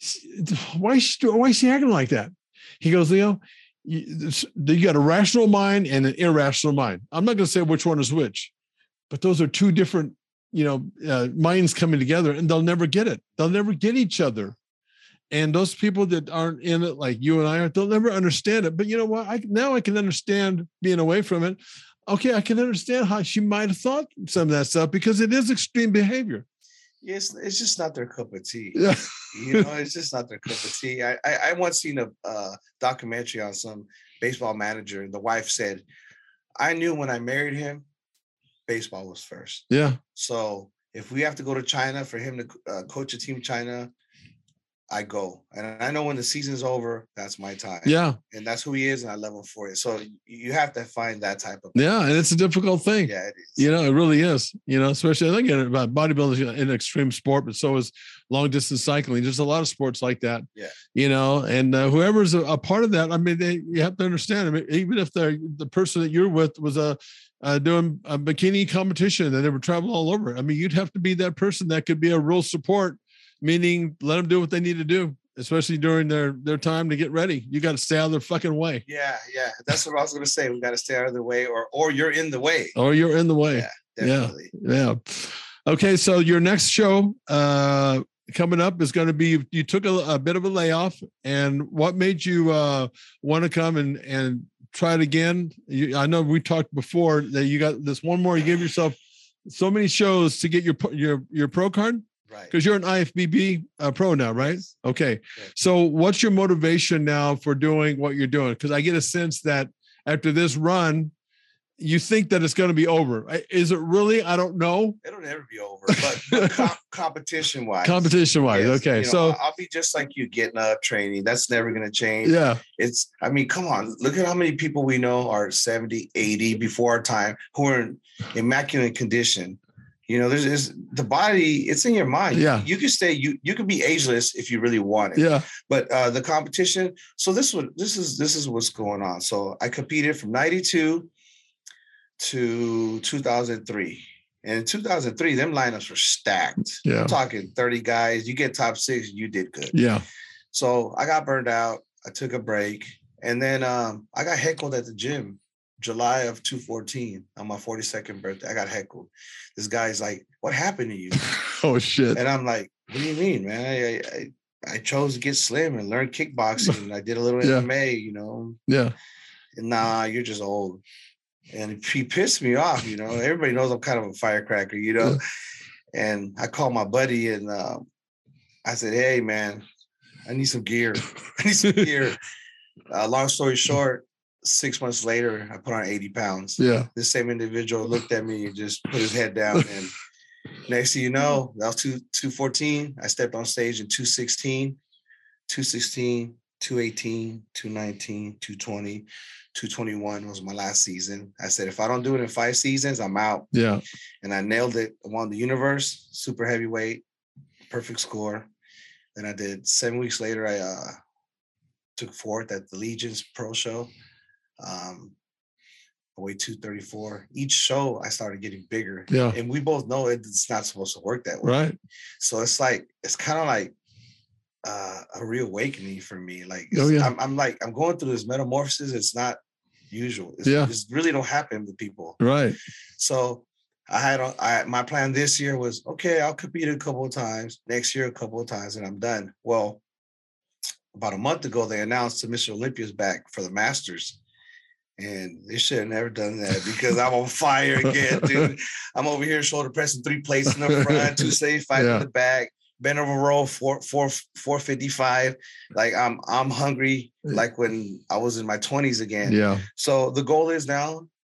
why is she, why is she acting like that? He goes, Leo, you, you got a rational mind and an irrational mind. I'm not going to say which one is which, but those are two different, you know, uh, minds coming together, and they'll never get it. They'll never get each other. And those people that aren't in it, like you and I are, they'll never understand it. But you know what? I now I can understand being away from it. Okay, I can understand how she might have thought some of that stuff because it is extreme behavior. Yes, it's just not their cup of tea. Yeah. You know, it's just not their cup of tea. I, I, I once seen a uh, documentary on some baseball manager. The wife said, I knew when I married him, baseball was first. Yeah. So if we have to go to China for him to uh, coach a team in China, I go. And I know when the season's over, that's my time. Yeah. And that's who he is, and I love him for it. So you have to find that type of. Yeah, and it's a difficult thing. Yeah, it is. You know, it really is. You know, especially I think about bodybuilding is an extreme sport, but so is long distance cycling. There's a lot of sports like that. Yeah. You know, and uh, whoever's a, a part of that, I mean, they you have to understand. I mean, even if they're the person that you're with was a uh, doing a bikini competition and they were traveling all over. I mean, you'd have to be that person that could be a real support. Meaning, let them do what they need to do, especially during their, their time to get ready. You got to stay out of their fucking way. Yeah, yeah. That's what I was going to say. We got to stay out of the way, or or you're in the way. Or you're in the way. Yeah, definitely. Yeah, yeah. Okay, so your next show uh, coming up is going to be, you took a, a bit of a layoff, and what made you uh, want to come and, and try it again? You, I know we talked before that you got this one more, you gave yourself so many shows to get your your your pro card. Right. Because you're an I F B B uh, pro now, right? Yes. Okay. Yes. So what's your motivation now for doing what you're doing? Because I get a sense that after this run, you think that it's going to be over. Is it really? I don't know. It'll never be over, but, but comp- competition wise. Competition wise. Yes, okay. you know, so I'll be just like you, getting up, training. That's never going to change. Yeah. It's, I mean, come on, look at how many people we know are seventy, eighty before our time who are in immaculate condition. You know, there's, there's the body, it's in your mind. Yeah. You can stay, you you can be ageless if you really want it. Yeah. But uh, the competition, so this was this is this is what's going on. So I competed from ninety-two to two thousand three. And in two thousand three, them lineups were stacked. Yeah. I'm talking thirty guys. You get top six, you did good. Yeah. So I got burned out. I took a break. And then um, I got heckled at the gym. July of two fourteen, on my forty-second birthday, I got heckled. This guy's like, what happened to you? Oh, shit. And I'm like, what do you mean, man? I I, I chose to get slim and learn kickboxing. And I did a little Yeah. M M A, you know. Yeah. And nah, you're just old. And he pissed me off, you know. Everybody knows I'm kind of a firecracker, you know. Yeah. And I called my buddy and uh, I said, hey, man, I need some gear. I need some gear. Uh, long story short, six months later, I put on eighty pounds. Yeah. This same individual looked at me and just put his head down. And next thing you know, that was two, two fourteen. I stepped on stage in two sixteen, two sixteen, two eighteen, two nineteen, two twenty, two twenty-one was my last season. I said, if I don't do it in five seasons, I'm out. Yeah. And I nailed it. I won the universe, super heavyweight, perfect score. Then I did seven weeks later, I uh, took fourth at the Legion's Pro Show. Um, I weighed two thirty-four. Each show, I started getting bigger. Yeah. And we both know it's not supposed to work that way. Right. So it's like, it's kind of like uh, a reawakening for me. Like, Oh, yeah. I'm, I'm like, I'm going through this metamorphosis. It's not usual. It's, Yeah. It's really don't happen to people. Right. So I had, I, my plan this year was, okay, I'll compete a couple of times. Next year, a couple of times, and I'm done. Well, about a month ago, they announced that Mister Olympia's back for the Masters. And they should have never done that because I'm on fire again, dude. I'm over here shoulder pressing three plates in the front, two seventy-five Yeah. in the back, bent over row, four, four, four fifty-five. Like I'm, I'm hungry, like when I was in my twenties again. Yeah. So the goal is now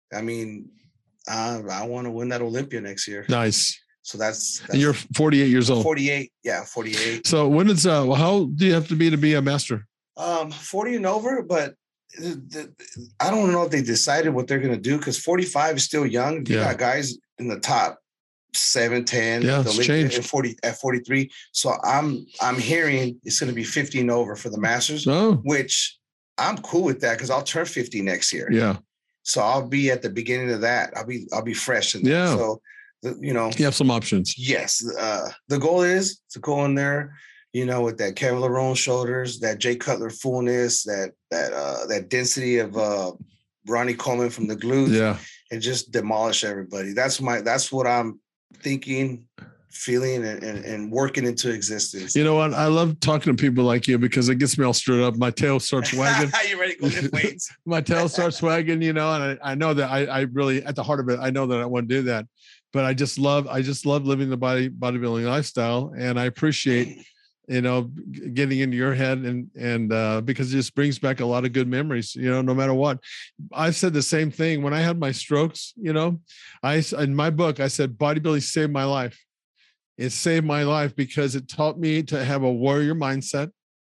I mean, uh, I want to win that Olympia next year. Nice. So that's, that's and you're forty-eight years old. forty-eight. Yeah. forty-eight. So when is, uh, well, how do you have to be to be a master? Um, forty and over, but the, the, I don't know if they decided what they're going to do because forty-five is still young. You Yeah. got guys in the top seven, ten, Yeah, the it's league changed. at forty at forty-three. So I'm I'm hearing it's going to be fifty and over for the Masters, Oh, which I'm cool with that because I'll turn fifty next year. yeah. So I'll be at the beginning of that. I'll be I'll be fresh in that. Yeah. So the, you know, You have some options. yes, uh, the goal is to go in there, you know, with that Kevin Larone shoulders, that Jay Cutler fullness, that that uh, that density of uh, Ronnie Coleman from the glutes, Yeah. and just demolish everybody. That's my that's what I'm thinking, feeling, and, and, and working into existence. You know what? I love talking to people like you because it gets me all stirred up. My tail starts wagging. You ready to go lift weights? My tail starts wagging, you know, and I, I know that I, I really, at the heart of it, I know that I want to do that. But I just love, I just love living the body bodybuilding lifestyle. And I appreciate, you know, g- getting into your head and, and, uh, because it just brings back a lot of good memories, you know, no matter what. I said the same thing when I had my strokes, you know, I, s- in my book, I said, bodybuilding saved my life. It saved my life because it taught me to have a warrior mindset.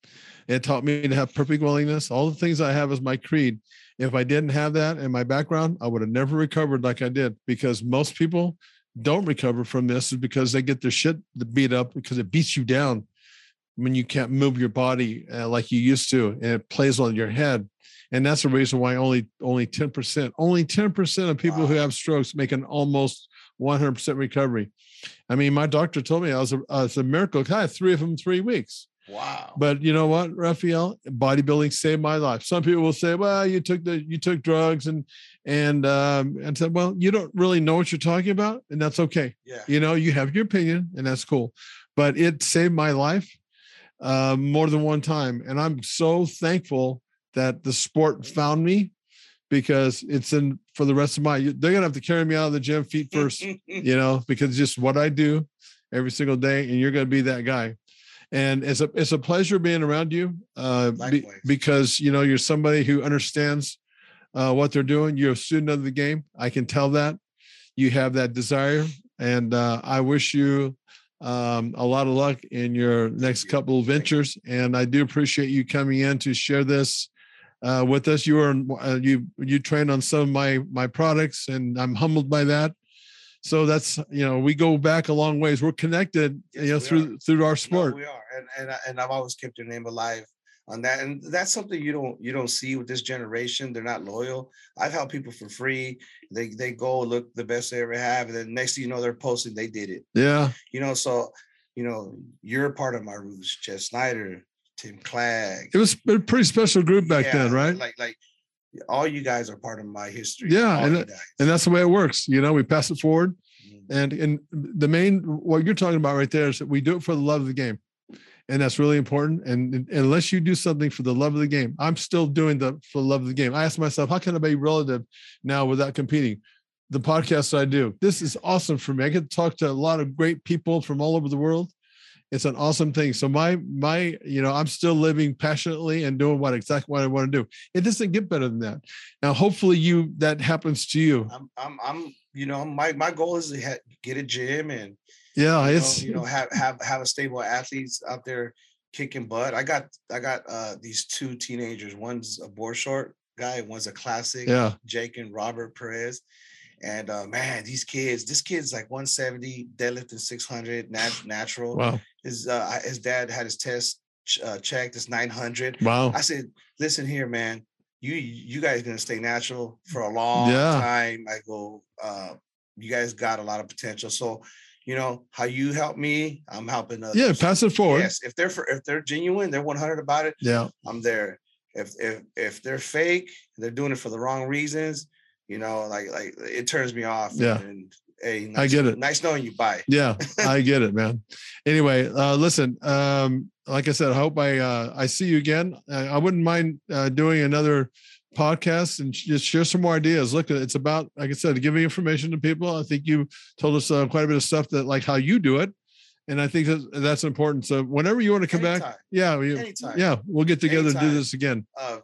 It taught me to have perfect willingness. All the things I have as my creed. If I didn't have that in my background, I would have never recovered like I did, because most people don't recover from this is because they get their shit beat up because it beats you down when you can't move your body uh, like you used to, and it plays on your head. And that's the reason why only only ten percent, only ten percent of people Wow. who have strokes make an almost one hundred percent recovery. I mean, my doctor told me I was a, I was a miracle. I had three of them in three weeks. Wow. But you know what, Raphael, bodybuilding saved my life. Some people will say, well, you took the, you took drugs and, and, um, and said, well, you don't really know what you're talking about. And that's okay. Yeah. You know, you have your opinion and that's cool, but it saved my life uh, more than one time. And I'm so thankful that the sport found me, because it's in for the rest of my, they're going to have to carry me out of the gym feet first, you know, because it's just what I do every single day. And you're going to be that guy. And it's a, it's a pleasure being around you uh, be, Likewise. because, you know, you're somebody who understands uh, what they're doing. You're a student of the game. I can tell that you have that desire, and uh, I wish you um, a lot of luck in your next couple of ventures. And I do appreciate you coming in to share this uh, with us. You are, uh, you, you trained on some of my, my products, and I'm humbled by that. So that's, you know, we go back a long ways. We're connected, Yes, you know, we through, are. through our No, sport. we are, and and I- and I've always kept your name alive on that, and that's something you don't you don't see with this generation. They're not loyal. I've helped people for free. They they go look the best they ever have, and then next thing you know, they're posting they did it. Yeah. You know, so you know you're a part of my roots. Jeff Snyder, Tim Clegg. It was a pretty special group back Yeah, then, right? Like like all you guys are part of my history. Yeah, all and you it- guys. And that's the way it works. You know, we pass it forward. Mhm. And and the main, what you're talking about right there is that we do it for the love of the game. And that's really important. And, and unless you do something for the love of the game, I'm still doing the for the love of the game. I ask myself, how can I be relative now without competing? The podcasts I do, this is awesome for me. I get to talk to a lot of great people from all over the world. It's an awesome thing. So my my, you know, I'm still living passionately and doing what exactly what I want to do. It doesn't get better than that. Now, hopefully you that happens to you. I'm I'm I'm you know my my goal is to ha- get a gym and Yeah, you know, it's you know have have have a stable athletes out there kicking butt. I got I got uh these two teenagers. One's a board short guy, one's a classic. yeah, Jake and Robert Perez. And uh man, these kids, this kid's like one seventy, deadlifting six hundred, nat- natural. wow, His uh his dad had his test ch- uh, checked. It's nine hundred. wow. I said, listen here, man. You you guys gonna stay natural for a long Yeah. time. I go, uh, you guys got a lot of potential. So, you know, how you help me, I'm helping others. Yeah, pass it forward. Yes, if they're for if they're genuine, they're one hundred about it. Yeah, I'm there. If if if they're fake, they're doing it for the wrong reasons. You know, like like it turns me off. Yeah. And hey, I nice, get it. Nice knowing you. Bye. yeah, I get it, man. Anyway, uh, listen, um, like I said, I hope I uh, I see you again. I, I wouldn't mind uh, doing another podcast and just share some more ideas. Look, it's about, like I said, giving information to people. I think you told us uh, quite a bit of stuff that like how you do it. And I think that that's important. So whenever you want to come back, Anytime. yeah, we, Anytime. yeah, we'll get together and do Anytime. this again. Uh,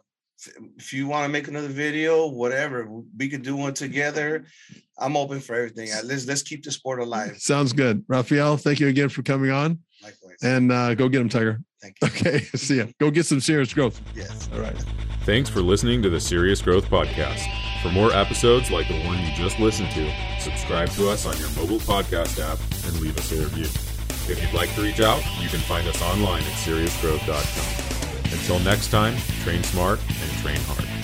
if you want to make another video, whatever, we could do one together. I'm open for everything. Let's let's keep the sport alive. Sounds good. Raphael, thank you again for coming on. Likewise. And uh, go get him, Tiger. Thank you. Okay, see ya. Go get some serious growth. Yes. All right. Thanks for listening to the Serious Growth Podcast. For more episodes like the one you just listened to, subscribe to us on your mobile podcast app and leave us a review. If you'd like to reach out, you can find us online at serious growth dot com. Until next time, train smart and train hard.